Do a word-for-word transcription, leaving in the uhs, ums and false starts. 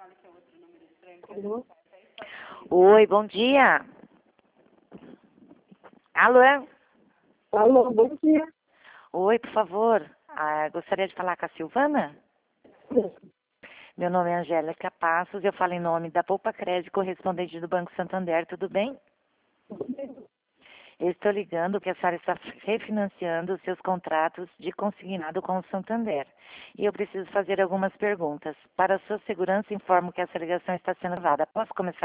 Alô? Oi, bom dia. Alô? Alô, bom dia. Oi, por favor. Ah, gostaria de falar com a Silvana? Meu nome é Angélica Passos, eu falo em nome da Poupa Crédito, correspondente do Banco Santander, tudo bem? Eu estou ligando que a senhora está refinanciando os seus contratos de consignado com o Santander. E eu preciso fazer algumas perguntas. Para a sua segurança, informo que essa ligação está sendo gravada. Posso começar?